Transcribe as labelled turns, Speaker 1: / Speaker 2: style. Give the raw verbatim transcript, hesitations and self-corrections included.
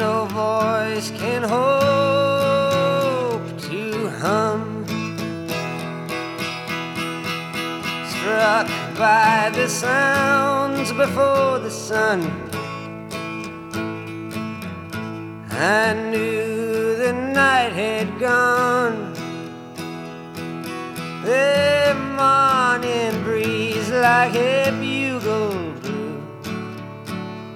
Speaker 1: no voice can hope to hum. Struck by the sounds before the sun, I knew the night had gone. The morning breeze like a beautiful